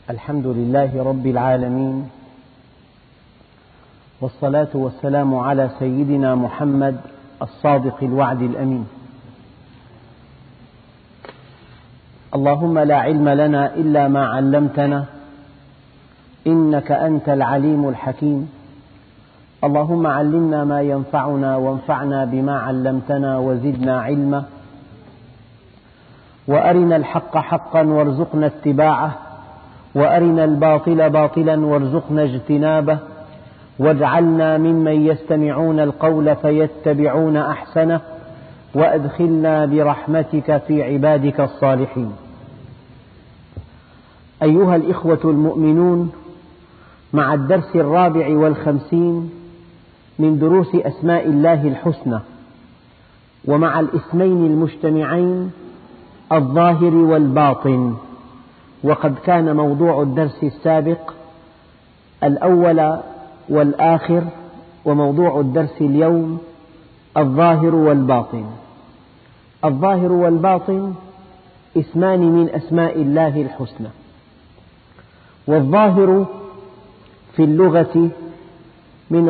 الحمد لله رب العالمين، والصلاة والسلام على سيدنا محمد الصادق الوعد الأمين. اللهم لا علم لنا إلا ما علمتنا إنك أنت العليم الحكيم. اللهم علمنا ما ينفعنا وانفعنا بما علمتنا وزدنا علما، وأرنا الحق حقا وارزقنا اتباعه، وأرنا الباطل باطلا وارزقنا اجتنابه، واجعلنا ممن يستمعون القول فيتبعون أحسنه، وأدخلنا برحمتك في عبادك الصالحين. أيها الإخوة المؤمنون، مع الدرس 54 من دروس أسماء الله الحسنى، ومع الاسمين المجتمعين الظاهر والباطن. وقد كان موضوع الدرس السابق الأول والآخر، وموضوع الدرس اليوم الظاهر والباطن. الظاهر والباطن اسمان من أسماء الله الحسنى. والظاهر في اللغة من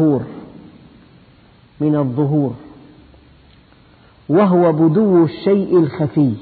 الظهور، وهو بدو الشيء الخفي.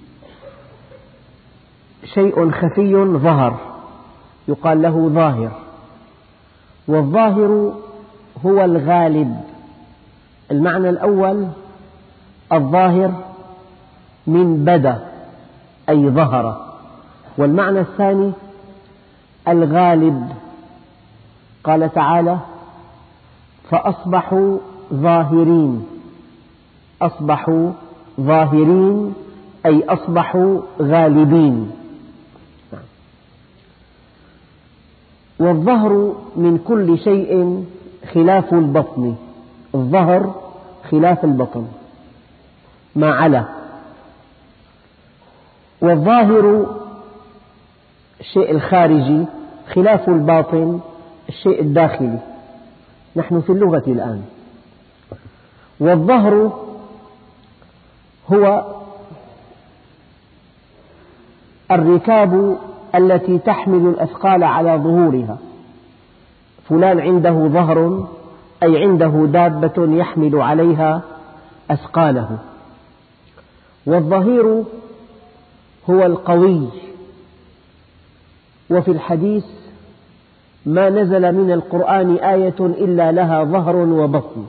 شيء خفي ظهر يقال له ظاهر. والظاهر هو الغالب. المعنى الأول الظاهر من بدا أي ظهر، والمعنى الثاني الغالب. قال تعالى: فأصبحوا ظاهرين. أصبحوا ظاهرين أي أصبحوا غالبين. والظهر من كل شيء خلاف البطن. الظهر خلاف البطن ما علا. والظاهر الشيء الخارجي، خلاف الباطن الشيء الداخلي. نحن في اللغة الآن. والظهر هو الركاب التي تحمل الأثقال على ظهورها. فلان عنده ظهر أي عنده دابة يحمل عليها أثقاله. والظهير هو القوي. وفي الحديث: ما نزل من القرآن آية إلا لها ظهر وبطن.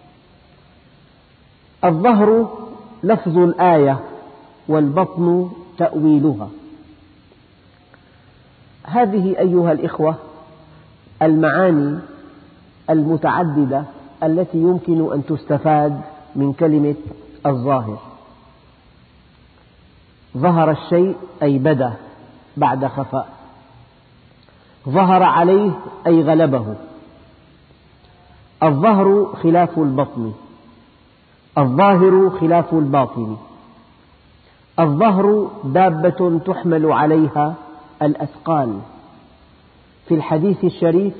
الظهر لفظ الآية، والبطن تأويلها. هذه أيها الإخوة المعاني المتعددة التي يمكن أن تستفاد من كلمة الظاهر. ظهر الشيء أي بدا بعد خفاء. ظهر عليه أي غلبه. الظهر خلاف البطن. الظاهر خلاف الباطن. الظهر دابة تحمل عليها الأثقال. في الحديث الشريف: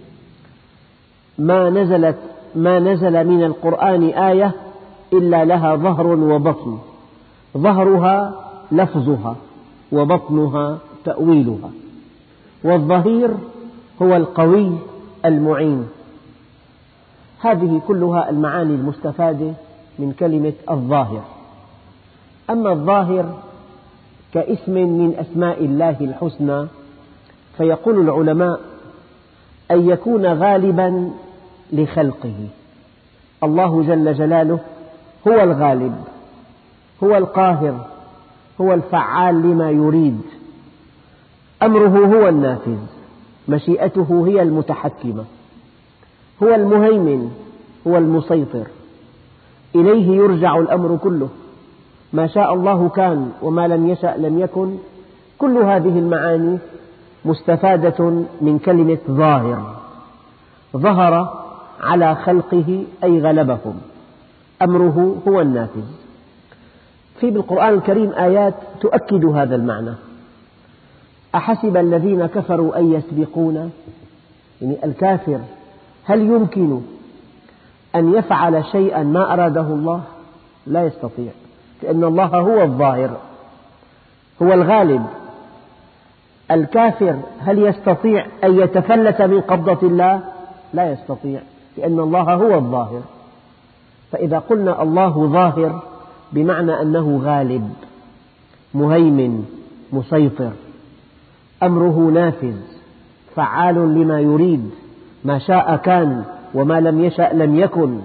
ما نزل من القرآن آية إلا لها ظهر وبطن. ظهرها لفظها، وبطنها تأويلها. والظهير هو القوي المعين. هذه كلها المعاني المستفادة من كلمة الظاهر. أما الظاهر كاسم من أسماء الله الحسنى، فيقول العلماء: أن يكون غالبا لخلقه. الله جل جلاله هو الغالب، هو القاهر، هو الفعال لما يريد. أمره هو النافذ، مشيئته هي المتحكمة، هو المهيمن، هو المسيطر. إليه يرجع الأمر كله. ما شاء الله كان، وما لم يشأ لم يكن. كل هذه المعاني مستفادة من كلمة ظاهر. ظهر على خلقه أي غلبهم. أمره هو النافذ. في بالقرآن الكريم آيات تؤكد هذا المعنى. أحسب الذين كفروا أن يسبقونا، يعني الكافر هل يمكن أن يفعل شيئا ما أراده الله؟ لا يستطيع، لأن الله هو الظاهر، هو الغالب. الكافر هل يستطيع أن يتفلت من قبضة الله؟ لا يستطيع، لأن الله هو الظاهر. فإذا قلنا الله ظاهر بمعنى أنه غالب مهيمن مسيطر، أمره نافذ فعال لما يريد، ما شاء كان وما لم يشأ لم يكن.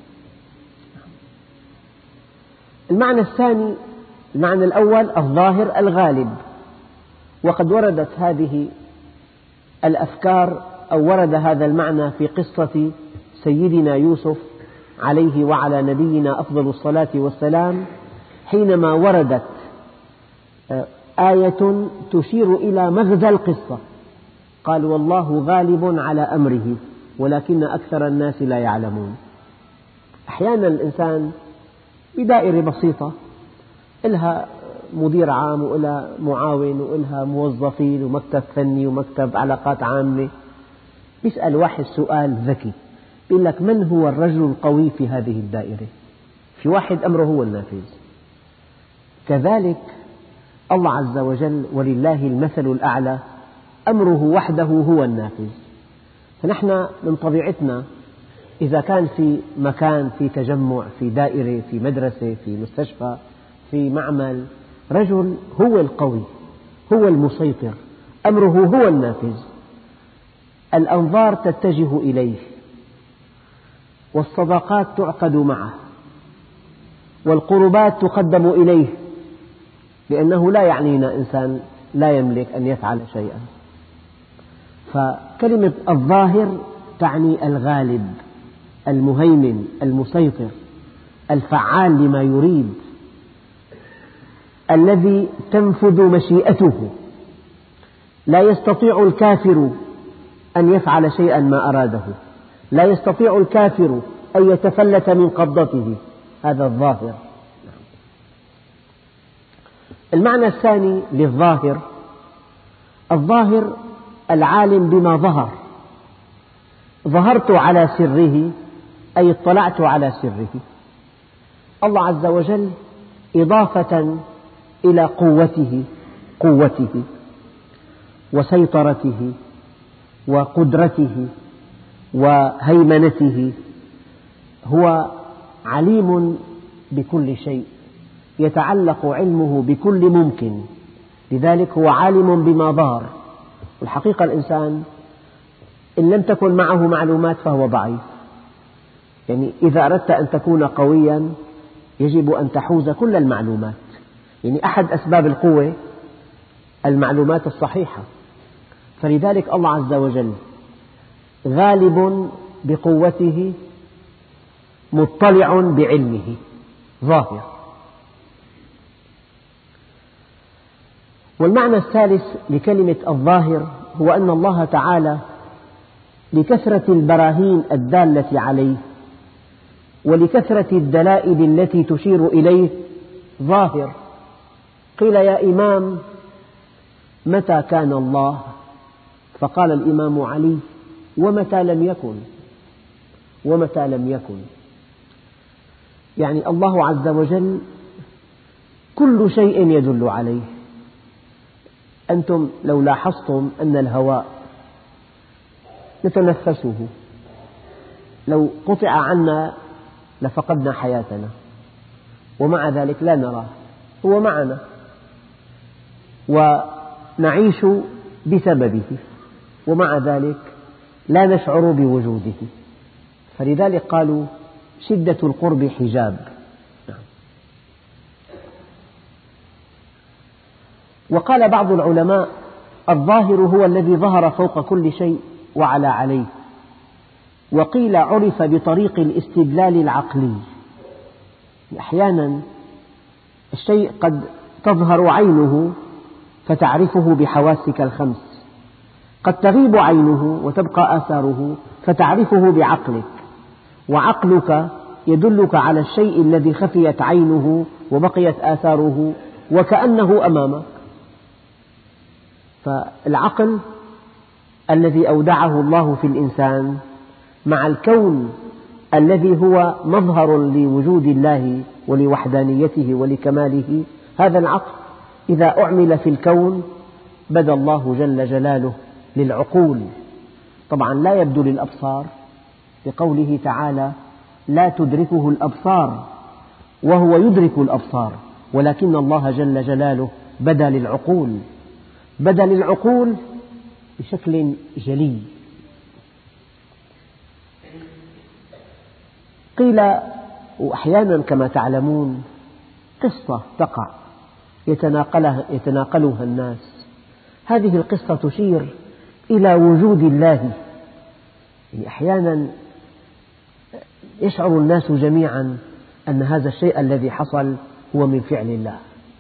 المعنى الثاني، المعنى الأول الظاهر الغالب، وقد وردت هذه الأفكار أو ورد هذا المعنى في قصة سيدنا يوسف عليه وعلى نبينا أفضل الصلاة والسلام، حينما وردت آية تشير إلى مغزى القصة، قال والله غالب على أمره ولكن أكثر الناس لا يعلمون. أحيانا الإنسان بدائرة بسيطة إلها مدير عام وإلها معاون وإلها موظفين ومكتب فني ومكتب علاقات عامة، يسأل واحد سؤال ذكي يقول لك من هو الرجل القوي في هذه الدائرة؟ في واحد أمره هو النافذ. كذلك الله عز وجل ولله المثل الأعلى أمره وحده هو النافذ. فنحن من طبيعتنا إذا كان في مكان، في تجمع، في دائرة، في مدرسة، في مستشفى، في معمل، رجل هو القوي هو المسيطر، أمره هو النافذ، الأنظار تتجه إليه والصداقات تعقد معه والقربات تقدم إليه، لأنه لا يعنينا إنسان لا يملك أن يفعل شيئا. فكلمة الظاهر تعني الغالب المهيمن المسيطر الفعال لما يريد، الذي تنفذ مشيئته، لا يستطيع الكافر أن يفعل شيئا ما أراده، لا يستطيع الكافر أن يتفلت من قبضته، هذا الظاهر. المعنى الثاني للظاهر، الظاهر العالم بما ظهر، ظهرت على سره أي اطلعت على سره. الله عز وجل إضافة إلى قوته وسيطرته وقدرته وهيمنته، هو عليم بكل شيء، يتعلق علمه بكل ممكن، لذلك هو عالم بما ظهر. والحقيقة الإنسان إن لم تكن معه معلومات فهو ضعيف، يعني إذا أردت أن تكون قويا يجب أن تحوز كل المعلومات، يعني أحد أسباب القوة المعلومات الصحيحة. فلذلك الله عز وجل غالب بقوته مطلع بعلمه ظاهر. والمعنى الثالث لكلمة الظاهر هو أن الله تعالى لكثرة البراهين الدالة عليه ولكثرة الدلائل التي تشير إليه ظاهر. قيل يا إمام متى كان الله؟ فقال الإمام علي ومتى لم يكن، ومتى لم يكن، يعني الله عز وجل كل شيء يدل عليه. أنتم لو لاحظتم أن الهواء نتنفسه لو قطع عنا لفقدنا حياتنا، ومع ذلك لا نراه، هو معنا ونعيش بسببه، ومع ذلك لا نشعر بوجوده. فلذلك قالوا شدة القرب حجاب. وقال بعض العلماء الظاهر هو الذي ظهر فوق كل شيء وعلى عليه. وقيل عرف بطريق الاستدلال العقلي، أحيانا الشيء قد تظهر عينه فتعرفه بحواسك الخمس، قد تغيب عينه وتبقى آثاره فتعرفه بعقلك، وعقلك يدلك على الشيء الذي خفيت عينه وبقيت آثاره وكأنه أمامك. فالعقل الذي أودعه الله في الإنسان مع الكون الذي هو مظهر لوجود الله ولوحدانيته ولكماله، هذا العقل إذا أعمل في الكون بدا الله جل جلاله للعقول، طبعا لا يبدو للأبصار، لقوله تعالى لا تدركه الأبصار وهو يدرك الأبصار، ولكن الله جل جلاله بدا للعقول، بدا للعقول بشكل جلي. قيل وأحيانا كما تعلمون قصة تقع يتناقلها الناس، هذه القصة تشير إلى وجود الله، يعني أحيانا يشعر الناس جميعا أن هذا الشيء الذي حصل هو من فعل الله،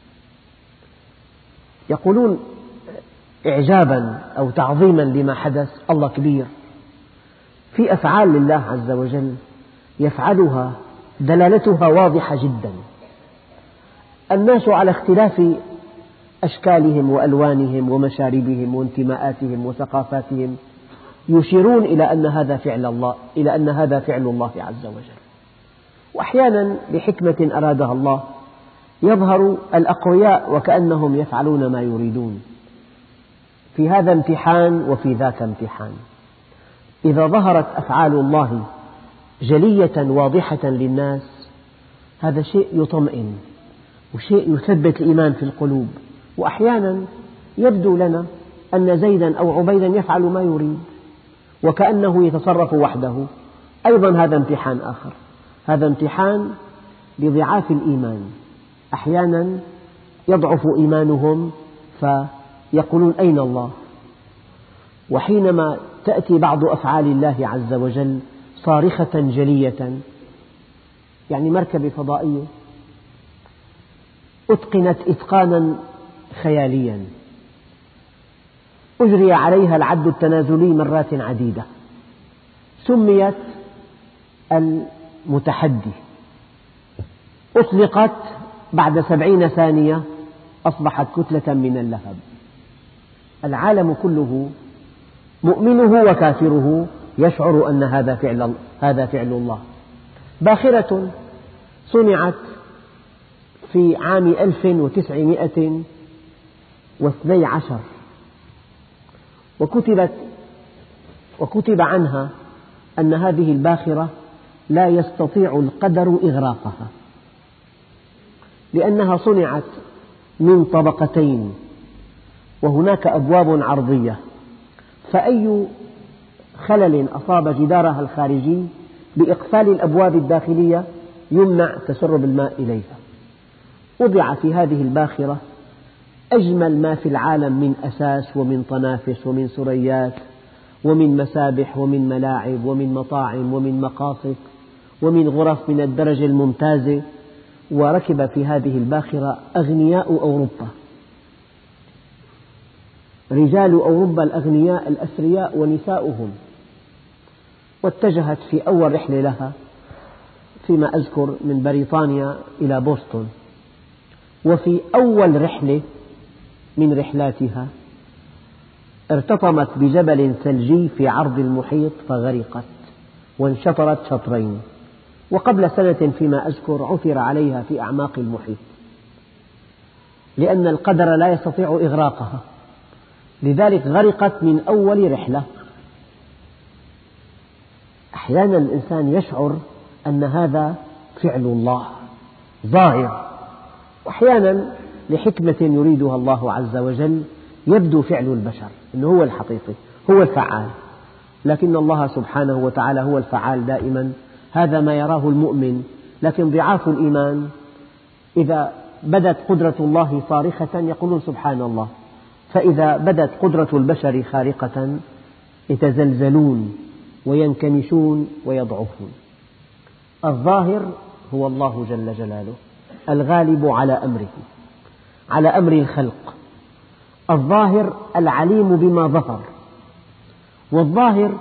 يقولون إعجابا أو تعظيما لما حدث الله كبير. في أفعال لله عز وجل يفعلها دلالتها واضحة جدا، الناس على اختلاف أشكالهم وألوانهم ومشاربهم وانتماءاتهم وثقافاتهم يشيرون إلى أن هذا فعل الله، إلى أن هذا فعل الله عز وجل. وأحيانا لحكمة أرادها الله يظهر الأقوياء وكأنهم يفعلون ما يريدون، في هذا امتحان وفي ذاك امتحان. إذا ظهرت أفعال الله جلية واضحة للناس هذا شيء يطمئن وشيء يثبت الإيمان في القلوب، وأحيانا يبدو لنا أن زيدا أو عبيدا يفعل ما يريد وكأنه يتصرف وحده، أيضا هذا امتحان آخر، هذا امتحان لضعاف الإيمان، أحيانا يضعف إيمانهم فيقولون أين الله؟ وحينما تأتي بعض أفعال الله عز وجل صارخة جلية، يعني مركبة فضائية أتقنت إتقانا خياليا أجري عليها العد التنازلي مرات عديدة، سميت المتحدي، أطلقت بعد 70 ثانية أصبحت كتلة من اللهب، العالم كله مؤمنه وكافره يشعر أن هذا فعل الله. باخرة صنعت في عام 1912 وكتب عنها أن هذه الباخرة لا يستطيع القدر إغراقها، لأنها صنعت من طبقتين وهناك أبواب عرضية، فأي خلل أصاب جدارها الخارجي بإقفال الأبواب الداخلية يمنع تسرب الماء إليها. وضع في هذه الباخرة أجمل ما في العالم من أساس ومن طنافس ومن سريات ومن مسابح ومن ملاعب ومن مطاعم ومن مقاصد ومن غرف من الدرجة الممتازة، وركب في هذه الباخرة أغنياء أوروبا، رجال أوروبا الأغنياء الأثرياء ونساؤهم، واتجهت في أول رحلة لها فيما أذكر من بريطانيا إلى بوسطن، وفي أول رحلة من رحلاتها ارتطمت بجبل ثلجي في عرض المحيط فغرقت وانشطرت شطرين، وقبل سنة فيما أذكر عثر عليها في أعماق المحيط، لأن القدر لا يستطيع إغراقها، لذلك غرقت من أول رحلة. أحيانا الإنسان يشعر أن هذا فعل الله ظاهر، وأحيانا لحكمة يريدها الله عز وجل يبدو فعل البشر أنه هو الحقيقي هو الفعال، لكن الله سبحانه وتعالى هو الفعال دائما، هذا ما يراه المؤمن. لكن ضعاف الإيمان إذا بدت قدرة الله صارخة يقولون سبحان الله، فإذا بدت قدرة البشر خارقة يتزلزلون وينكمشون ويضعفون. الظاهر هو الله جل جلاله الغالب على أمره، على أمر الخلق، الظاهر العليم بما ظهر. والظاهر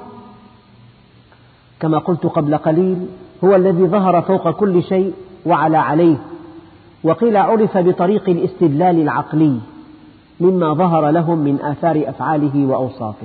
كما قلت قبل قليل هو الذي ظهر فوق كل شيء وعلى عليه، وقيل عرف بطريق الاستدلال العقلي مما ظهر لهم من آثار أفعاله وأوصافه.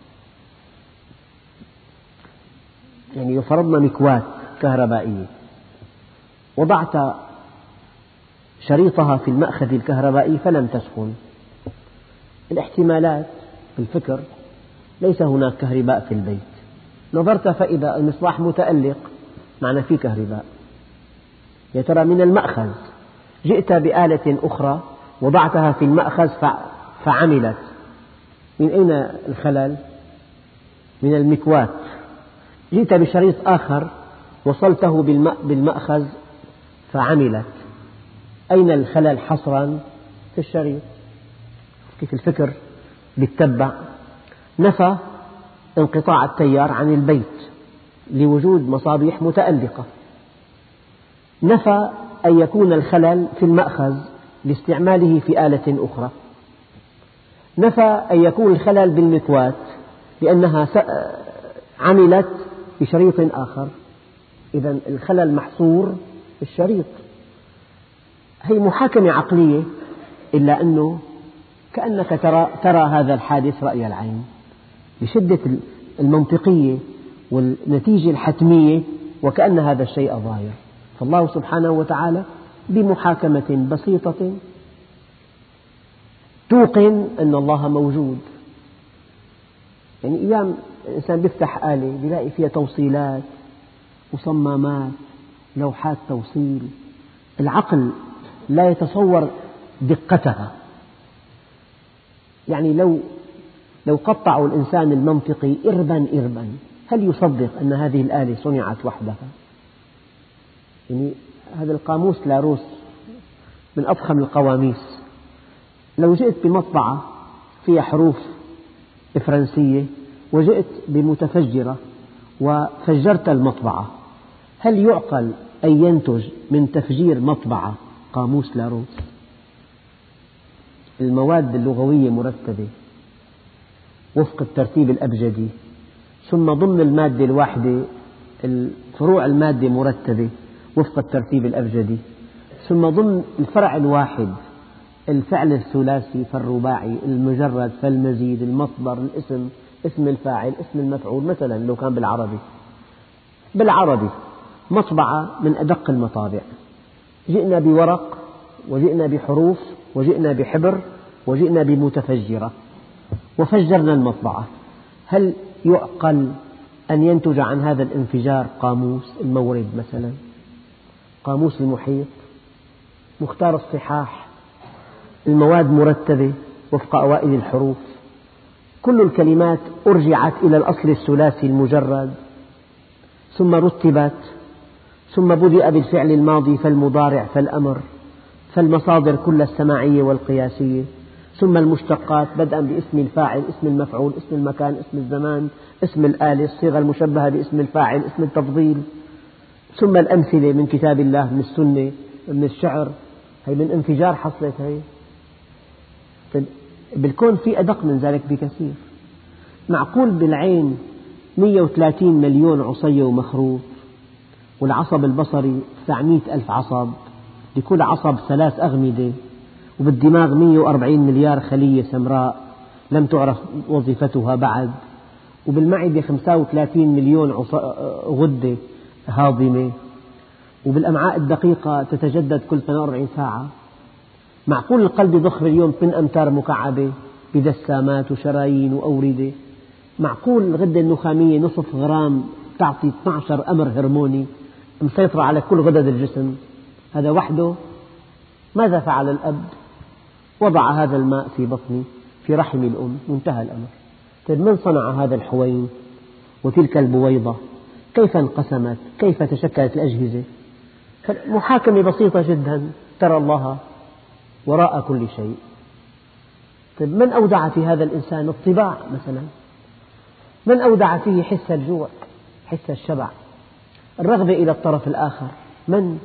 يعني فرضنا مكواة كهربائية وضعت شريطها في المأخذ الكهربائي فلم تسخن، الاحتمالات في الفكر، ليس هناك كهرباء في البيت، نظرت فإذا المصباح متألق، معنى في كهرباء. يا ترى من المأخذ جئت بآلة أخرى وضعتها في المأخذ فعملت، من أين الخلل؟ من المكواة. جئت بشريط آخر وصلته بالمأخذ فعملت، أين الخلل حصرا؟ في الشريط. كيف الفكر يتبع. نفى انقطاع التيار عن البيت لوجود مصابيح متألقة، نفى أن يكون الخلل في المأخذ لاستعماله في آلة أخرى، نفى أن يكون الخلل بالمكواة لأنها عملت بشريط آخر. إذن الخلل محصور في الشريط. هي محاكمة عقلية، إلا أنه كأنك ترى هذا الحادث رأي العين بشدة المنطقية والنتيجة الحتمية، وكأن هذا الشيء ظاهر. فالله سبحانه وتعالى بمحاكمة بسيطة توقن أن الله موجود. يعني أيام الإنسان يفتح آلة يلاقي فيها توصيلات، مصممات، لوحات توصيل، العقل لا يتصور دقتها. يعني لو قطعوا الإنسان المنطقي إربا هل يصدق أن هذه الآلة صنعت وحدها؟ يعني هذا القاموس لاروس من أضخم القواميس، لو جئت بمطبعة فيها حروف فرنسية وجئت بمتفجرة وفجرت المطبعة، هل يعقل أن ينتج من تفجير مطبعة قاموس لاروس؟ المواد اللغوية مرتبة وفق الترتيب الأبجدي، ثم ضمن المادة الواحدة فروع المادة مرتبة وفق الترتيب الأبجدي، ثم ضمن الفرع الواحد الفعل الثلاثي فالرباعي، المجرد فالمزيد، المصدر، الاسم، اسم الفاعل، اسم المفعول. مثلا لو كان بالعربي مطبعة من أدق المطابع، جئنا بورق وجئنا بحروف وجئنا بحبر وجئنا بمتفجرة وفجرنا المطبعة، هل يعقل أن ينتج عن هذا الانفجار قاموس المورد مثلا، قاموس المحيط، مختار الصحاح، المواد مرتبة وفق أوائل الحروف، كل الكلمات أرجعت إلى الأصل الثلاثي المجرد، ثم رتبت، ثم بدأ بالفعل الماضي فالمضارع فالأمر، فالمصادر كلها السماعية والقياسية، ثم المشتقات بدءا باسم الفاعل، اسم المفعول، اسم المكان، اسم الزمان، اسم الآلة، الصيغة المشبهة باسم الفاعل، اسم التفضيل، ثم الأمثلة من كتاب الله، من السنة، من الشعر. هي من انفجار حصلت هي. بالكون في أدق من ذلك بكثير. معقول بالعين 130 مليون عصية ومخروط، والعصب البصري 900 ألف عصب، لكل عصب 3 أغمدة، وبالدماغ 140 مليار خلية سمراء لم تعرف وظيفتها بعد، وبالمعدة 35 مليون غدة هاضمة، وبالأمعاء الدقيقة تتجدد كل 48 ساعة. معقول القلب يضخ باليوم 8 أمتار مكعبة بدسامات وشرايين وأوردة؟ معقول الغدة النخامية نصف غرام تعطي 12 أمر هرموني مسيطرة على كل غدد الجسم؟ هذا وحده. ماذا فعل الأب؟ وضع هذا الماء في بطن في رحم الأم، منتهى الأمر. طيب من صنع هذا الحوين وتلك البويضة؟ كيف انقسمت؟ كيف تشكلت الأجهزة؟ محاكمة بسيطة جدا، ترى الله وراء كل شيء. طيب من أودع في هذا الإنسان الطباع مثلا؟ من أودع فيه حس الجوع، حس الشبع، الرغبة إلى الطرف الآخر؟ من؟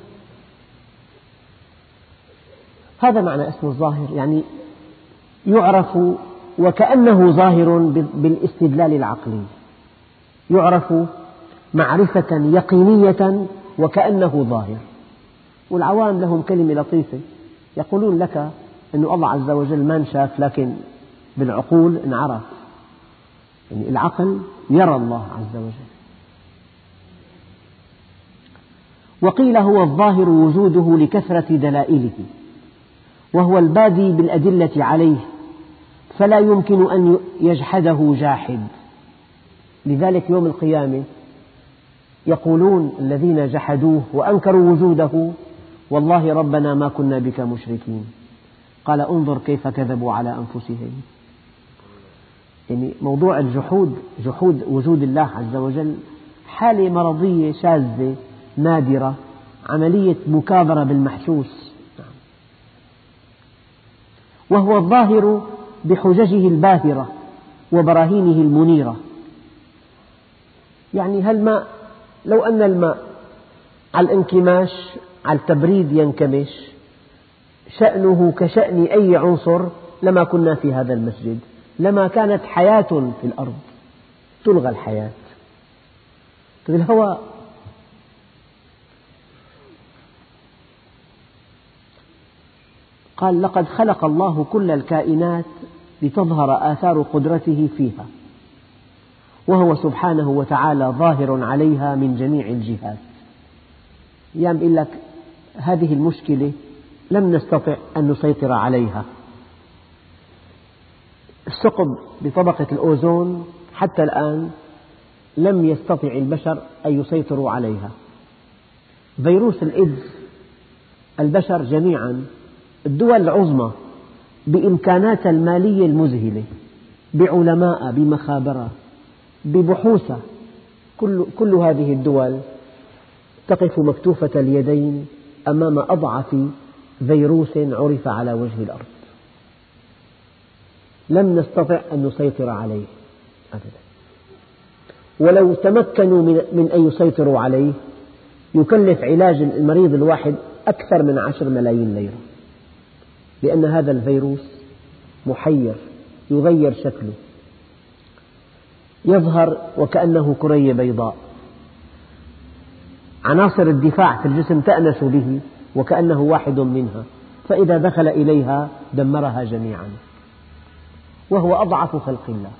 هذا معنى اسم الظاهر، يعني يعرف وكأنه ظاهر بالاستدلال العقلي، يعرف معرفة يقينية وكأنه ظاهر. والعوام لهم كلمة لطيفة، يقولون لك أن الله عز وجل ما انشاف لكن بالعقول انعرف، يعني العقل يرى الله عز وجل. وقيل هو الظاهر وجوده لكثرة دلائله، وهو البادي بالأدلة عليه، فلا يمكن أن يجحده جاحد. لذلك يوم القيامة يقولون الذين جحدوه وأنكروا وجوده: والله ربنا ما كنا بك مشركين. قال: انظر كيف كذبوا على أنفسهم. يعني موضوع الجحود، جحود وجود الله عز وجل، حالة مرضية شاذة نادرة، عملية مكابرة بالمحسوس، وهو الظاهر بحججه الباهرة وبراهينه المنيرة. يعني هالماء، لو أن الماء على الانكماش، على التبريد ينكمش، شأنه كشأن أي عنصر، لما كنا في هذا المسجد، لما كانت حياة في الأرض، تلغى الحياة. الهواء قال: لقد خلق الله كل الكائنات لتظهر آثار قدرته فيها، وهو سبحانه وتعالى ظاهر عليها من جميع الجهات. يعني بيقول لك هذه المشكلة لم نستطع أن نسيطر عليها. الثقب بطبقة الأوزون حتى الآن لم يستطع البشر أن يسيطروا عليها. فيروس الإيدز، البشر جميعا، الدول العظمى بإمكاناتها المالية المذهلة، بعلماء، بمخابرة، ببحوث، كل هذه الدول تقف مكتوفة اليدين أمام أضعف فيروس عرف على وجه الأرض. لم نستطع أن نسيطر عليه أبدا، ولو تمكنوا من أن يسيطروا عليه يكلف علاج المريض الواحد أكثر من 10 ملايين ليرة، لأن هذا الفيروس محير، يغير شكله، يظهر وكأنه كرية بيضاء، عناصر الدفاع في الجسم تأنس به وكأنه واحد منها، فإذا دخل إليها دمرها جميعا، وهو أضعف خلق الله.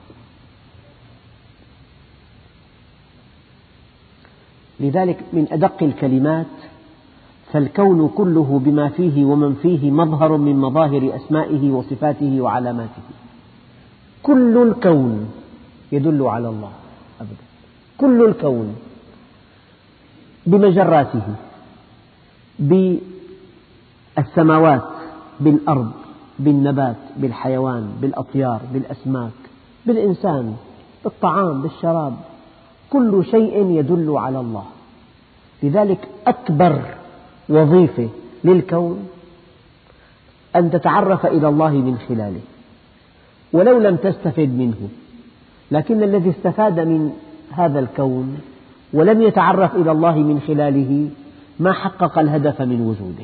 لذلك من أدق الكلمات: فالكون كله بما فيه ومن فيه مظهر من مظاهر أسمائه وصفاته وعلاماته. كل الكون يدل على الله أبدا، كل الكون بمجراته، بالسماوات، بالأرض، بالنبات، بالحيوان، بالأطيار، بالأسماك، بالإنسان، بالطعام، بالشراب، كل شيء يدل على الله. لذلك أكبر وظيفة للكون أن تتعرف إلى الله من خلاله، ولو لم تستفد منه، لكن الذي استفاد من هذا الكون ولم يتعرف إلى الله من خلاله ما حقق الهدف من وجوده.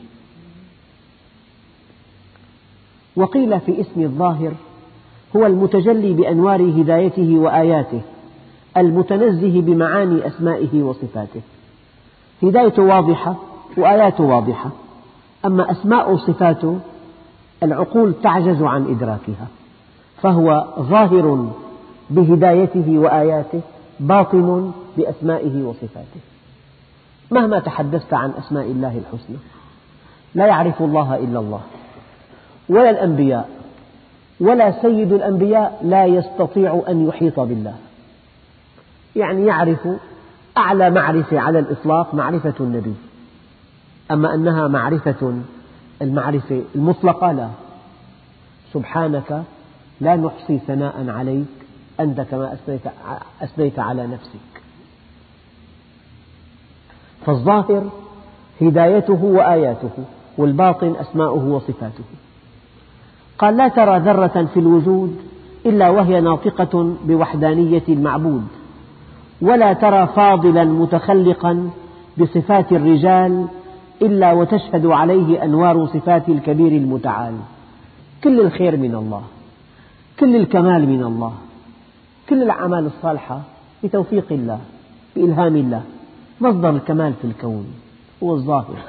وقيل في اسم الظاهر: هو المتجلي بأنوار هدايته وآياته، المتنزه بمعاني أسمائه وصفاته. هدايته واضحة وآياته واضحة، أما أسماء وصفاته العقول تعجز عن إدراكها، فهو ظاهر بهدايته وآياته، باطن بأسمائه وصفاته. مهما تحدثت عن أسماء الله الحسنى، لا يعرف الله إلا الله، ولا الأنبياء، ولا سيد الأنبياء لا يستطيع أن يحيط بالله. يعني يعرف أعلى معرفة على الإطلاق معرفة النبي، أما أنها المعرفة المطلقة لا. سبحانك لا نحصي ثناء عليك أنت كما أثنيت على نفسك. فالظاهر هدايته وآياته، والباطن أسماؤه وصفاته. قال: لا ترى ذرة في الوجود إلا وهي ناطقة بوحدانية المعبود، ولا ترى فاضلا متخلقا بصفات الرجال إلا وتشهد عليه أنوار صفات الكبير المتعال. كل الخير من الله، كل الكمال من الله، كل الأعمال الصالحة بتوفيق الله، بإلهام الله. مصدر الكمال في الكون هو الظاهر.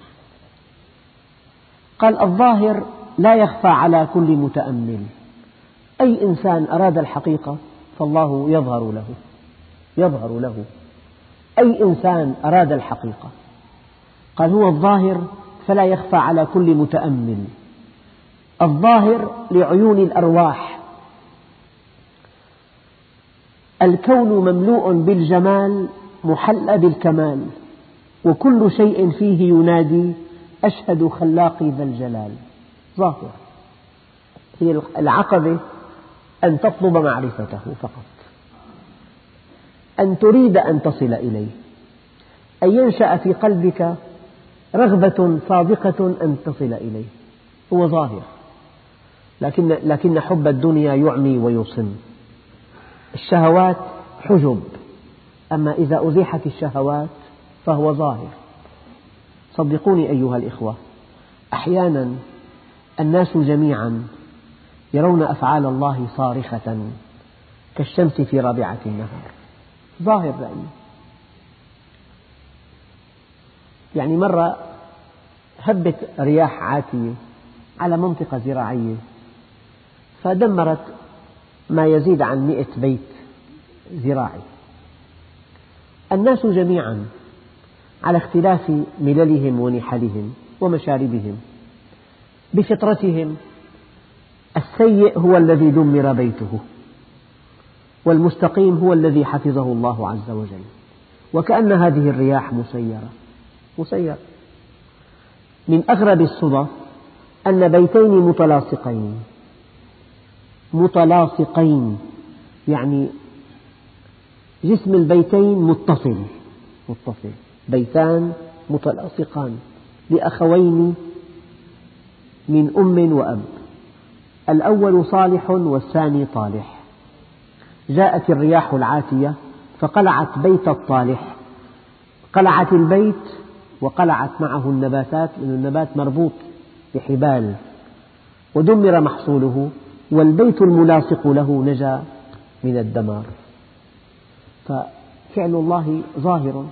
قال: الظاهر لا يخفى على كل متأمل. أي إنسان أراد الحقيقة فالله يظهر له. أي إنسان أراد الحقيقة، قال: هو الظاهر فلا يخفى على كل متأمل. الظاهر لعيون الأرواح الكون مملوء بالجمال محلى بالكمال، وكل شيء فيه ينادي أشهد خلاقي ذا الجلال. ظاهر، هي العقبة أن تطلب معرفته فقط، أن تريد أن تصل إليه، أن ينشأ في قلبك رغبة صادقة أن تصل إليه. هو ظاهر، لكن حب الدنيا يعمي ويصم. الشهوات حجب، أما إذا أزيحت الشهوات فهو ظاهر. صدقوني أيها الإخوة، أحيانا الناس جميعا يرون أفعال الله صارخة كالشمس في رابعة النهار، ظاهر رأيي. يعني مرة هبت رياح عاتية على منطقة زراعية فدمرت ما يزيد عن 100 بيت زراعي. الناس جميعا على اختلاف مللهم ونحلهم ومشاربهم بفطرتهم السيء هو الذي دمر بيته، والمستقيم هو الذي حفظه الله عز وجل. وكأن هذه الرياح مسيرة. من أغرب الصدف أن بيتين متلاصقين، يعني جسم البيتين متصل، بيتان متلاصقان لأخوين من أم وأب، الأول صالح والثاني طالح. جاءت الرياح العاتية فقلعت بيت الطالح، قلعت البيت وقلعت معه النباتات، لأن النبات مربوط بحبال، ودمر محصوله، والبيت الملاصق له نجا من الدمار. ففعل الله ظاهر.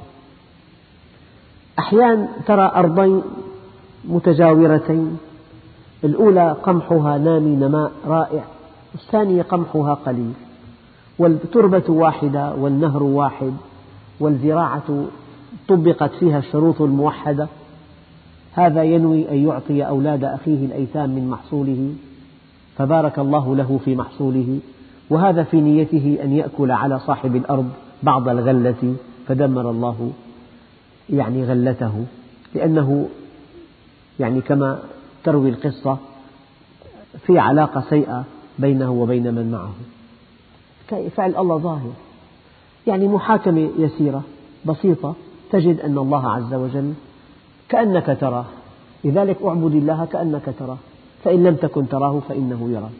أحيانا ترى أرضين متجاورتين، الأولى قمحها نامي نماء رائع، والثانية قمحها قليل، والتربة واحدة والنهر واحد، والزراعة طبقت فيها الشروط الموحدة. هذا ينوي أن يعطي أولاد أخيه الأيتام من محصوله فبارك الله له في محصوله، وهذا في نيته أن يأكل على صاحب الأرض بعض الغلة فدمر الله غلته، لأنه كما تروي القصة في علاقة سيئة بينه وبين من معه. فعل الله ظاهر، محاكمة يسيرة بسيطة تجد أن الله عز وجل كأنك تراه، لذلك اعبد الله كأنك تراه، فإن لم تكن تراه فإنه يراك.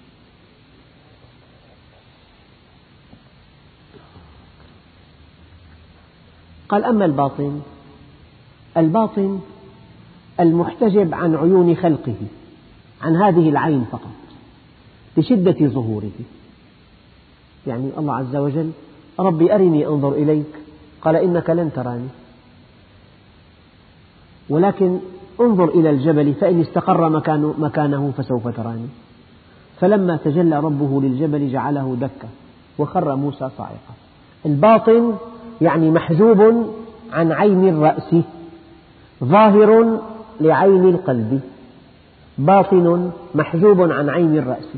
قال: أما الباطن المحتجب عن عيون خلقه، عن هذه العين فقط لشدة ظهوره. الله عز وجل: ربي أرني أنظر إليك، قال: إنك لن تراني، ولكن انظر إلى الجبل فإن استقر مكانه فسوف تراني. فلما تجلى ربه للجبل جعله دكا وخر موسى صاعقا. الباطن محجوب عن عين الرأس، ظاهر لعين القلب. باطن محجوب عن عين الرأس.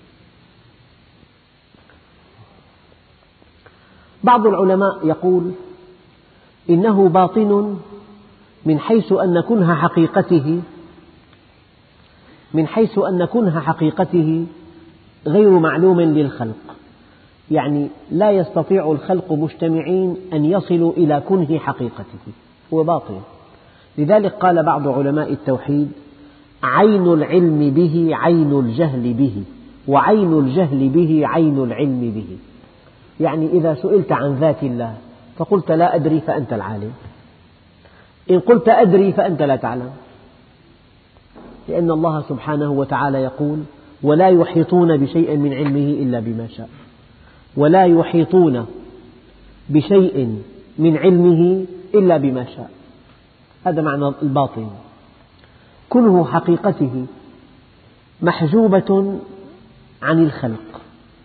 بعض العلماء يقول إنه باطن من حيث أن كنه حقيقته غير معلوم للخلق، لا يستطيع الخلق مجتمعين أن يصلوا إلى كنه حقيقته، هو باطن. لذلك قال بعض علماء التوحيد: عين العلم به عين الجهل به، وعين الجهل به عين العلم به. إذا سئلت عن ذات الله فقلت لا أدري فأنت العالم، إن قلت أدري فأنت لا تعلم، لأن الله سبحانه وتعالى يقول: ولا يحيطون بشيء من علمه إلا بما شاء. ولا يحيطون بشيء من علمه إلا بما شاء. هذا معنى الباطن. كنه حقيقته محجوبة عن الخلق.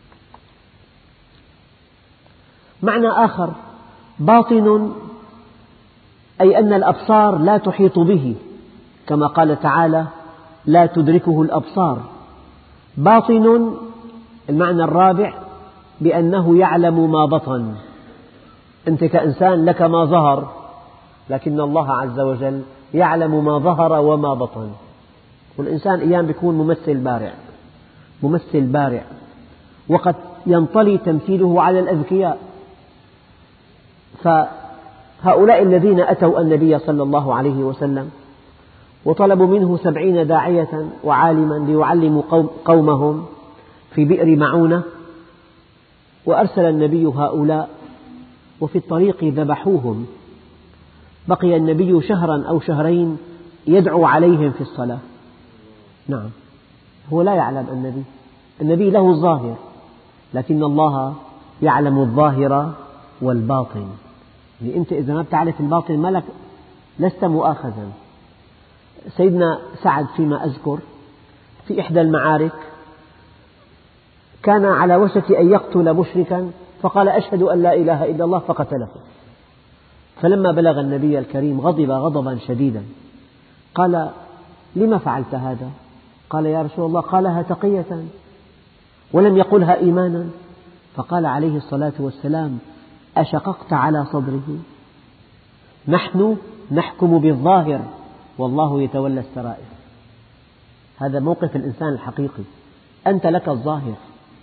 معنى آخر: باطن أي أن الأبصار لا تحيط به، كما قال تعالى: لا تدركه الأبصار. باطن المعنى الرابع بأنه يعلم ما بطن. أنت كإنسان لك ما ظهر، لكن الله عز وجل يعلم ما ظهر وما بطن. والإنسان أيام يكون ممثل بارع، وقد ينطلي تمثيله على الأذكياء. فهؤلاء الذين أتوا النبي صلى الله عليه وسلم وطلبوا منه 70 داعية وعالما ليعلموا قومهم في بئر معونة، وأرسل النبي هؤلاء وفي الطريق ذبحوهم. بقي النبي شهرا أو شهرين يدعو عليهم في الصلاة. نعم، هو لا يعلم النبي له الظاهر، لكن الله يعلم الظاهر والباطن. يعني أنت إذا ما بتعرف الباطن لست مؤاخذا. سيدنا سعد فيما أذكر في إحدى المعارك كان على وشك أن يقتل مشركا فقال أشهد أن لا إله إلا الله فقتله. فلما بلغ النبي الكريم غضب غضبا شديدا، قال لما فعلت هذا؟ قال يا رسول الله قالها تقية ولم يقلها إيمانا. فقال عليه الصلاة والسلام أشققت على صدره؟ نحن نحكم بالظاهر والله يتولى السرائر. هذا موقف الإنسان الحقيقي، أنت لك الظاهر.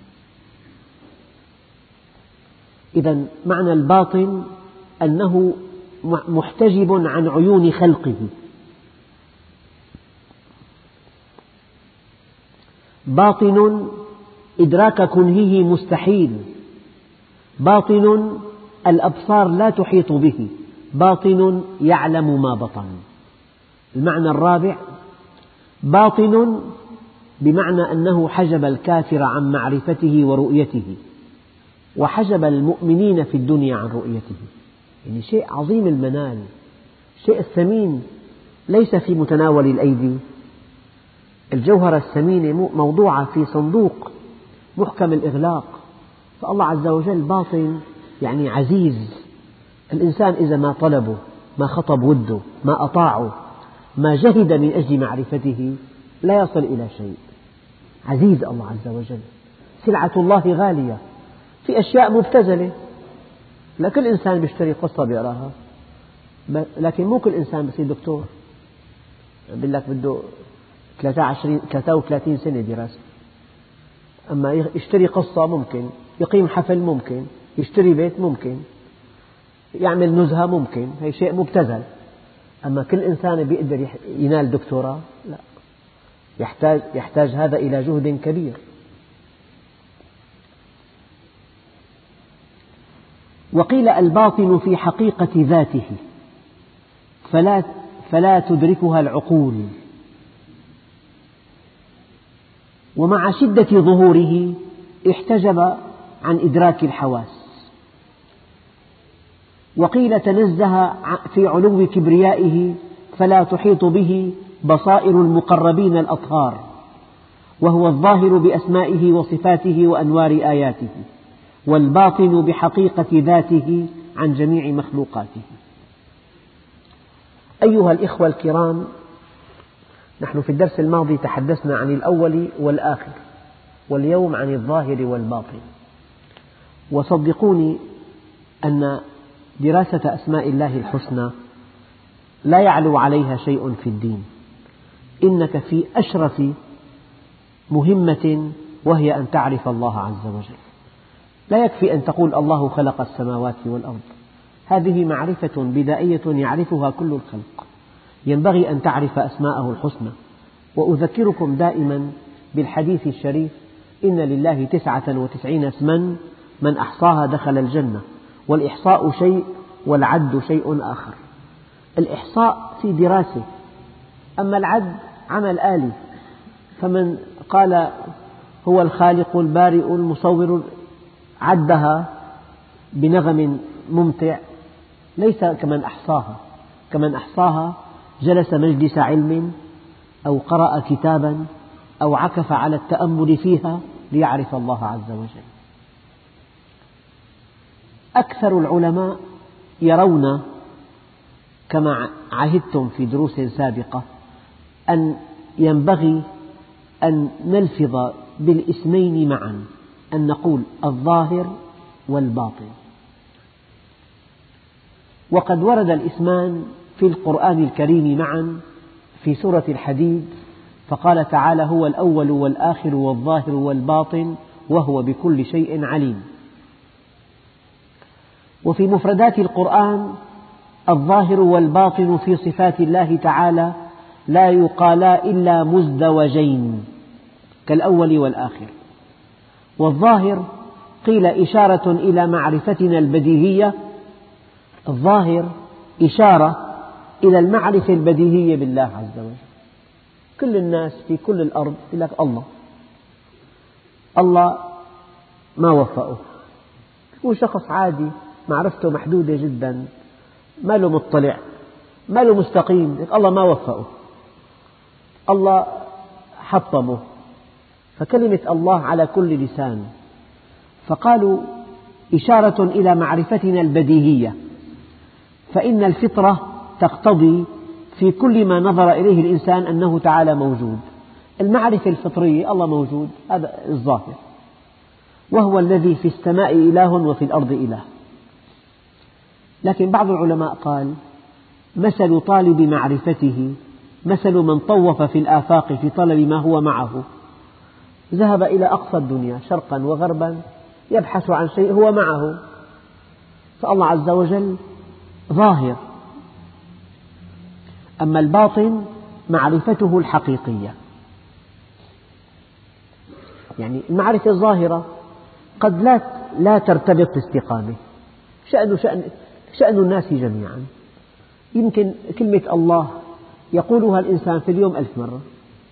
إذا معنى الباطن أنه محتجب عن عيون خلقه. باطن إدراك كنهه مستحيل، باطن الأبصار لا تحيط به، باطن يعلم ما بطن. المعنى الرابع باطن بمعنى أنه حجب الكافر عن معرفته ورؤيته، وحجب المؤمنين في الدنيا عن رؤيته. يعني شيء عظيم المنال، شيء الثمين ليس في متناول الأيدي. الجوهرة الثمينة موضوعة في صندوق محكم الإغلاق، فالله عز وجل باطن يعني عزيز. الإنسان إذا ما طلبه، ما خطب وده، ما أطاعه، ما جهد من أجل معرفته لا يصل إلى شيء. عزيز الله عز وجل، سلعة الله غالية. في أشياء مبتذلة، لا كل إنسان يشتري قصة بيقراها، لكن مو كل إنسان بصير دكتور. يقول لك بده 33 سنة دراسة. أما يشتري قصة ممكن، يقيم حفل ممكن، يشتري بيت ممكن، يعمل نزهة ممكن، هي شيء مبتذل. أما كل إنسان بيقدر ينال دكتوراه لا، يحتاج هذا إلى جهد كبير. وقيل الباطن في حقيقة ذاته فلا تدركها العقول، ومع شدة ظهوره احتجب عن إدراك الحواس. وقيل تنزه في علو كبريائه فلا تحيط به بصائر المقربين الأطهار، وهو الظاهر بأسمائه وصفاته وأنوار آياته، والباطن بحقيقة ذاته عن جميع مخلوقاته. أيها الإخوة الكرام، نحن في الدرس الماضي تحدثنا عن الأول والآخر، واليوم عن الظاهر والباطن. وصدقوني أن دراسة أسماء الله الحسنى لا يعلو عليها شيء في الدين. إنك في أشرف مهمة وهي أن تعرف الله عز وجل. لا يكفي أن تقول الله خلق السماوات والأرض، هذه معرفة بدائية يعرفها كل الخلق. ينبغي أن تعرف أسماءه الحسنى. وأذكركم دائما بالحديث الشريف: إن لله 99 اسما من أحصاها دخل الجنة. والإحصاء شيء والعد شيء آخر. الإحصاء في دراسة، أما العد عمل آلي. فمن قال هو الخالق البارئ المصور عدها بنغم ممتع ليس كمن أحصاها جلس مجلس علم أو قرأ كتابا أو عكف على التأمل فيها ليعرف الله عز وجل. أكثر العلماء يرون كما عهدتم في دروس سابقة أن ينبغي أن نلفظ بالاسمين معا، أن نقول الظاهر والباطن. وقد ورد الاسمان في القرآن الكريم معا في سورة الحديد، فقال تعالى: هو الأول والآخر والظاهر والباطن وهو بكل شيء عليم. وفي مفردات القرآن الظاهر والباطن في صفات الله تعالى لا يقالا إلا مزدوجين كالأول والآخر. والظاهر قيل إشارة إلى معرفتنا البديهية، الظاهر إشارة إلى المعرفة البديهية بالله عز وجل. كل الناس في كل الأرض يقول لك الله ما وفقه، هو شخص عادي معرفته محدودة جدا، ما له مطلع، ما له مستقيم، الله ما وفقه، الله حطمه. فكلمة الله على كل لسان، فقالوا إشارة إلى معرفتنا البديهية، فإن الفطرة تقتضي في كل ما نظر إليه الإنسان أنه تعالى موجود. المعرفة الفطرية الله موجود، هذا الظاهر، وهو الذي في السماء إله وفي الأرض إله. لكن بعض العلماء قال: مثل طالب معرفته مثل من طوف في الآفاق في طلب ما هو معه، ذهب إلى أقصى الدنيا شرقا وغربا يبحث عن شيء هو معه. فالله عز وجل ظاهر. أما الباطن معرفته الحقيقية، يعني المعرفة الظاهرة قد لا ترتبط باستقامة، شأن الناس جميعا. يمكن كلمة الله يقولها الإنسان في اليوم 1000 مرة،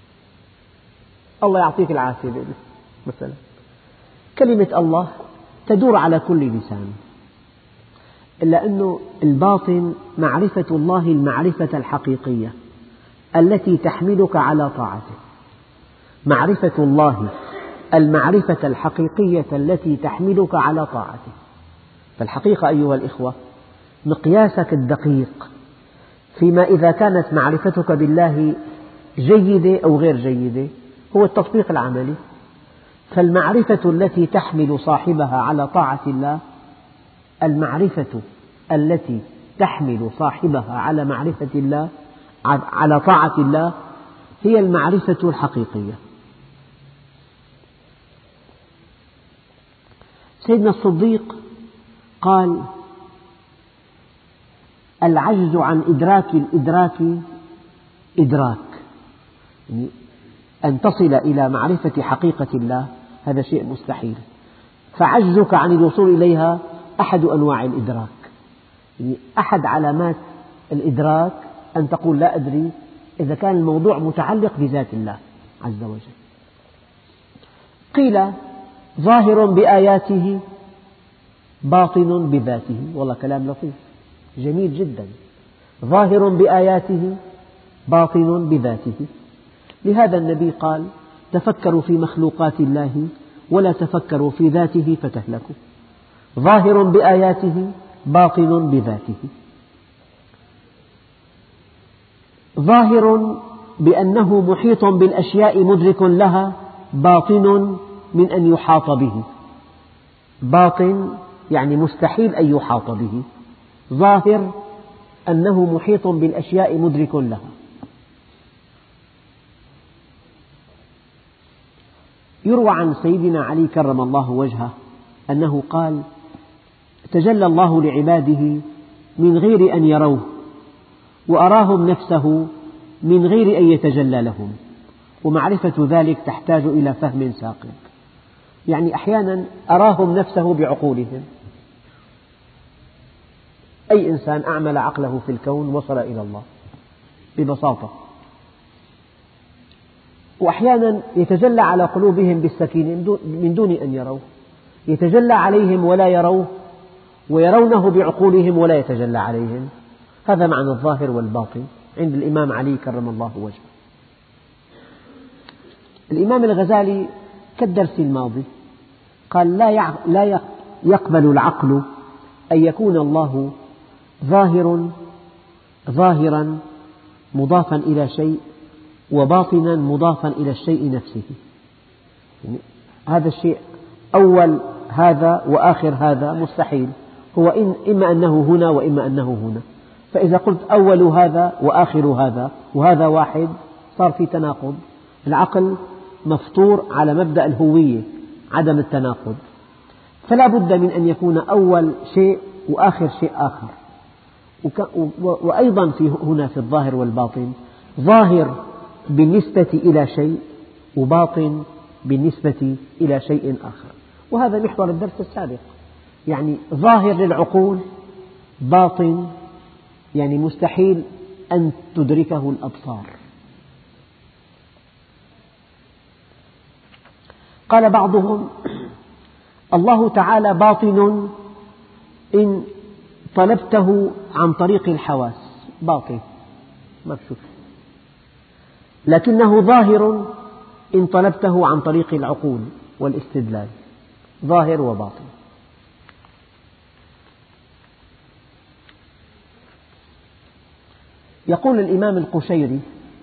الله يعطيك العافية مثلا. كلمة الله تدور على كل لسان، إلا أن الباطن معرفة الله المعرفة الحقيقية التي تحملك على طاعته، معرفة الله المعرفة الحقيقية التي تحملك على طاعته. فالحقيقة أيها الإخوة، مقياسك الدقيق فيما إذا كانت معرفتك بالله جيدة أو غير جيدة هو التطبيق العملي. فالمعرفة التي تحمل صاحبها على طاعة الله، المعرفة التي تحمل صاحبها على معرفة الله على طاعة الله هي المعرفة الحقيقية. سيدنا الصديق قال: العجز عن إدراك الإدراك إدراك، يعني أن تصل إلى معرفة حقيقة الله هذا شيء مستحيل، فعجزك عن الوصول إليها أحد أنواع الإدراك. يعني أحد علامات الإدراك أن تقول لا أدري إذا كان الموضوع متعلق بذات الله عز وجل. قيل: ظاهر بآياته باطن بذاته. والله كلام لطيف جميل جدا. ظاهر بآياته باطن بذاته. لهذا النبي قال: تفكروا في مخلوقات الله ولا تفكروا في ذاته فتهلكوا. ظاهر بآياته باطن بذاته. ظاهر بأنه محيط بالأشياء مدرك لها، باطن من أن يحاط به. باطن يعني مستحيل أن يحاط به، ظاهر أنه محيط بالأشياء مدرك لها. يروى عن سيدنا علي كرم الله وجهه أنه قال: تجلى الله لعباده من غير أن يروه، وأراهم نفسه من غير أن يتجلى لهم، ومعرفة ذلك تحتاج إلى فهم ساقط. يعني أحيانا أراهم نفسه بعقولهم. أي إنسان أعمل عقله في الكون وصل إلى الله ببساطة. وأحيانا يتجلى على قلوبهم بالسكينة من دون أن يروه، يتجلى عليهم ولا يروه، ويرونه بعقولهم ولا يتجلى عليهم. هذا معنى الظاهر والباطن عند الإمام علي كرم الله وجهه. الإمام الغزالي كالدرس الماضي قال: لا يقبل العقل أن يكون الله ظاهرا مضافا إلى شيء وباطنا مضافا إلى الشيء نفسه. يعني هذا الشيء أول هذا وآخر هذا مستحيل، هو إما أنه هنا وإما أنه هنا. فإذا قلت أول هذا وآخر هذا وهذا واحد صار في تناقض. العقل مفطور على مبدأ الهوية، عدم التناقض، فلا بد من أن يكون أول شيء وآخر شيء آخر. وأيضا هنا في الظاهر والباطن، ظاهر بالنسبة إلى شيء وباطن بالنسبة إلى شيء آخر، وهذا محور الدرس السابق. يعني ظاهر للعقول، باطن يعني مستحيل أن تدركه الأبصار. قال بعضهم: الله تعالى باطن إن طلبته عن طريق الحواس، باطن ما بشوف، لكنه ظاهر إن طلبته عن طريق العقول والاستدلال، ظاهر وباطن. يقول الإمام القشيري: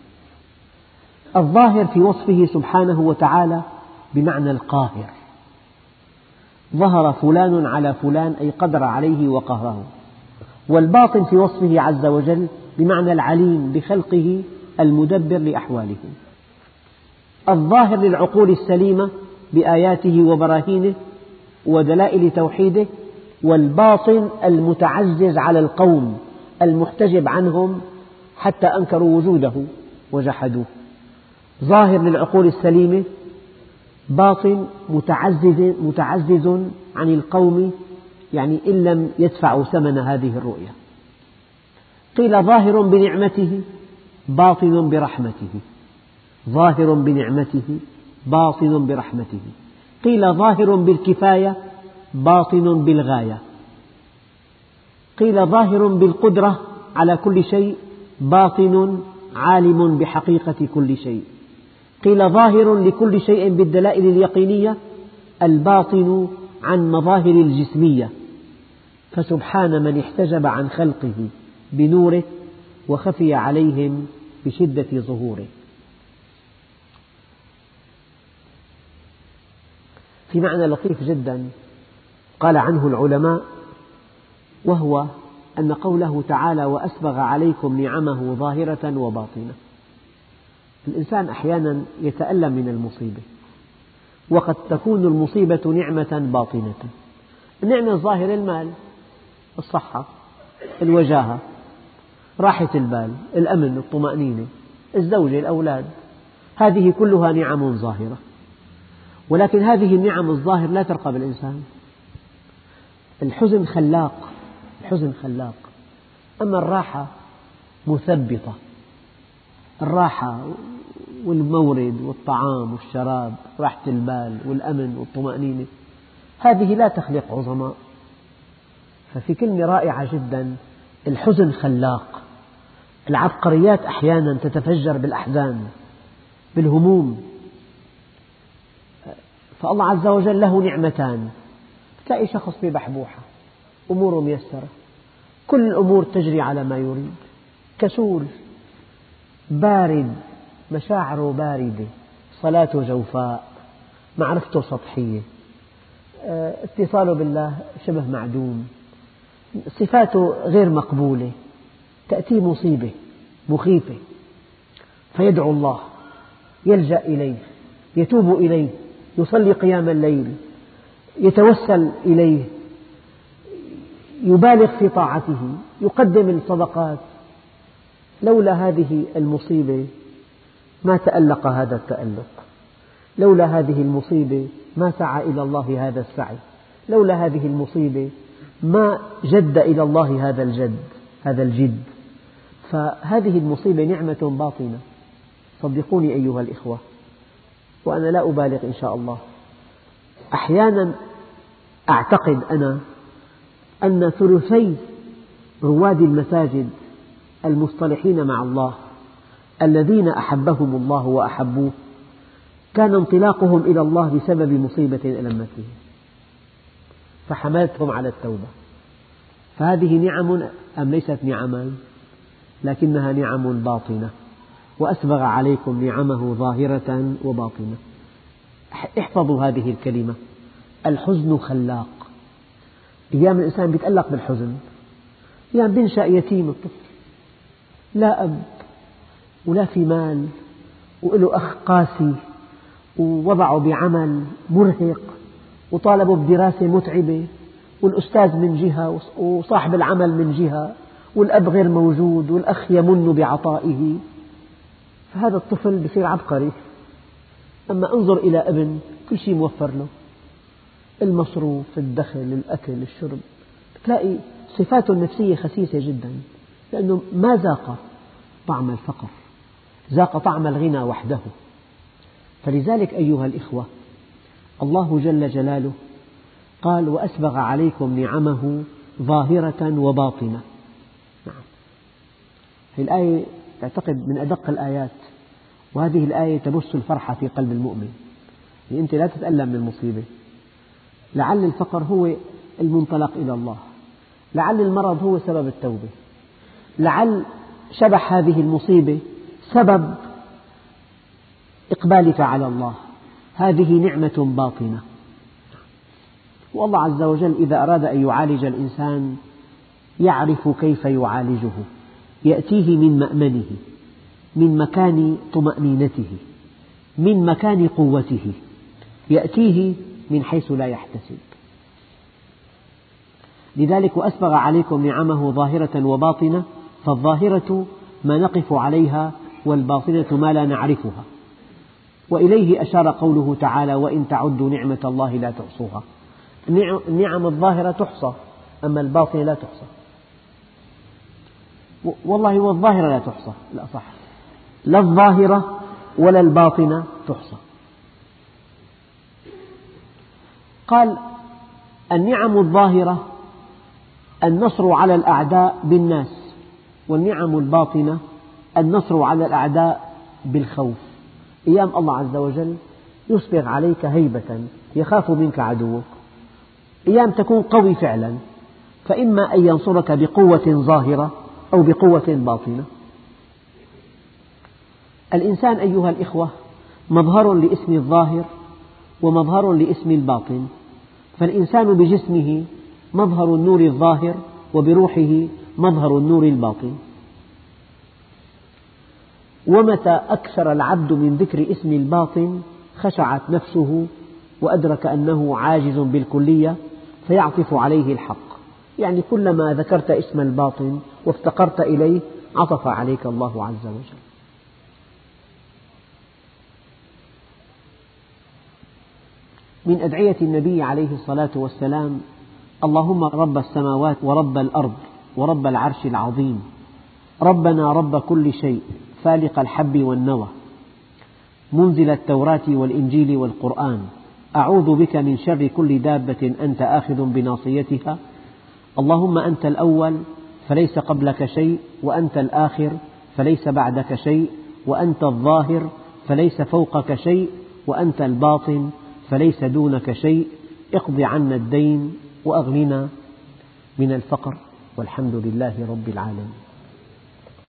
الظاهر في وصفه سبحانه وتعالى بمعنى القاهر، ظهر فلان على فلان أي قدر عليه وقهره. والباطن في وصفه عز وجل بمعنى العليم بخلقه المدبر لأحواله. الظاهر للعقول السليمة بآياته وبراهينه ودلائل توحيده، والباطن المتعزز على القوم المحتجب عنهم حتى أنكروا وجوده وجحدوه. ظاهر للعقول السليمة، باطن متعزز عن القوم، يعني إن لم يدفعوا ثمن هذه الرؤية. قيل ظاهر بنعمته باطن برحمته، ظاهر بنعمته باطن برحمته. قيل ظاهر بالكفاية باطن بالغاية. قيل ظاهر بالقدرة على كل شيء باطن عالم بحقيقة كل شيء. قيل ظاهر لكل شيء بالدلائل اليقينية، الباطن عن مظاهر الجسمية. فسبحان من احتجب عن خلقه بنوره وخفي عليهم بشدة ظهوره. في معنى لطيف جدا قال عنه العلماء، وهو أن قوله تعالى: وأسبغ عليكم نعمه ظاهرة وباطنة. الإنسان أحيانا يتألم من المصيبة، وقد تكون المصيبة نعمة باطنة. النعمة الظاهرة المال، الصحة، الوجاهة، راحة البال، الأمن، الطمأنينة، الزوجة، الأولاد، هذه كلها نعم ظاهرة. ولكن هذه النعم الظاهرة لا ترقى بالإنسان. الحزن خلاق، الحزن خلاق، أما الراحة مثبطة. الراحة والمورد والطعام والشراب، راحة البال والأمن والطمأنينة، هذه لا تخلق عظماء. ففي كلمة رائعة جدا: الحزن خلاق. العبقريات أحيانا تتفجر بالأحزان، بالهموم. فالله عز وجل له نعمتان، تلاقي شخص ببحبوحة، أموره ميسرة، كل الأمور تجري على ما يريد، كسول، بارد، مشاعره باردة، صلاته جوفاء، معرفته سطحية، اتصاله بالله شبه معدوم، صفاته غير مقبولة. تأتي مصيبة مخيفة فيدعو الله، يلجأ إليه، يتوب إليه، يصلي قيام الليل، يتوسل إليه، يبالغ في طاعته، يقدم الصدقات. لولا هذه المصيبة ما تألق هذا التألق، لولا هذه المصيبة ما سعى إلى الله هذا السعي، لولا هذه المصيبة ما جد إلى الله هذا الجد. فهذه المصيبة نعمة باطنة، صدقوني أيها الإخوة، وأنا لا أبالغ إن شاء الله. أحيانا أعتقد أنا أن ثلثي رواد المساجد المصطلحين مع الله الذين أحبهم الله وأحبوه كان انطلاقهم إلى الله بسبب مصيبة ألمتهم فحملتهم على التوبة. فهذه نعم أم ليست نعما؟ لكنها نعم باطنة. وأسبغ عليكم نعمه ظاهرة وباطنة. احفظوا هذه الكلمة: الحزن خلاق. أيام الإنسان يتألق بالحزن، أيام بينشأ يتيم الطفل، لا أب ولا في مال، وله أخ قاسي، ووضعه بعمل مرهق، وطالبه بدراسة متعبة، والأستاذ من جهة وصاحب العمل من جهة، والأب غير موجود، والأخ يمن بعطائه، فهذا الطفل بصير عبقري. أما انظر إلى ابن كل شيء موفر له، المصروف، الدخل، الأكل، الشرب، تلاقي صفاته النفسية خسيسة جدا، لأنه ما ذاق طعم الفقر، ذاق طعم الغنى وحده. فلذلك أيها الإخوة، الله جل جلاله قال: وأسبغ عليكم نعمه ظاهرة وباطنة. نعم، هذه الآية تعتقد من أدق الآيات، وهذه الآية تبث الفرحة في قلب المؤمن. يعني أنت لا تتألم من المصيبة، لعل الفقر هو المنطلق إلى الله، لعل المرض هو سبب التوبة، لعل شبح هذه المصيبة سبب إقبالك على الله. هذه نعمة باطنة. والله عز وجل إذا أراد أن يعالج الإنسان يعرف كيف يعالجه، يأتيه من مأمنه، من مكان طمأنينته، من مكان قوته، يأتيه من حيث لا يحتسب. لذلك وأسبغ عليكم نعمه ظاهرة وباطنة، فالظاهرة ما نقف عليها، والباطنة ما لا نعرفها. وإليه أشار قوله تعالى: وإن تعدوا نعمة الله لا تحصوها. النعم الظاهرة تحصى، أما الباطنة لا تحصى. والله والظاهرة لا تحصى، لا صح، لا الظاهرة ولا الباطنة تحصى. قال: النعم الظاهرة النصر على الأعداء بالناس، والنعم الباطنة النصر على الأعداء بالخوف. أيام الله عز وجل يسبغ عليك هيبة يخاف منك عدوك، أيام تكون قوي فعلا، فإما أن ينصرك بقوة ظاهرة أو بقوة باطنة. الإنسان أيها الإخوة مظهر لاسم الظاهر ومظهر لاسم الباطن، فالإنسان بجسمه مظهر النور الظاهر، وبروحه مظهر النور الباطن. ومتى أكثر العبد من ذكر اسم الباطن خشعت نفسه وأدرك أنه عاجز بالكلية فيعطف عليه الحق. يعني كلما ذكرت اسم الباطن وافتقرت إليه عطف عليك الله عز وجل. من أدعية النبي عليه الصلاة والسلام: اللهم رب السماوات ورب الأرض ورب العرش العظيم، ربنا رب كل شيء، فالق الحب والنوى، منزل التوراة والإنجيل والقرآن، أعوذ بك من شر كل دابة أنت آخذ بناصيتها، اللهم أنت الأول فليس قبلك شيء، وأنت الآخر فليس بعدك شيء، وأنت الظاهر فليس فوقك شيء، وأنت الباطن فليس دونك شيء، اقض عنا الدين وأغننا من الفقر، والحمد لله رب العالمين.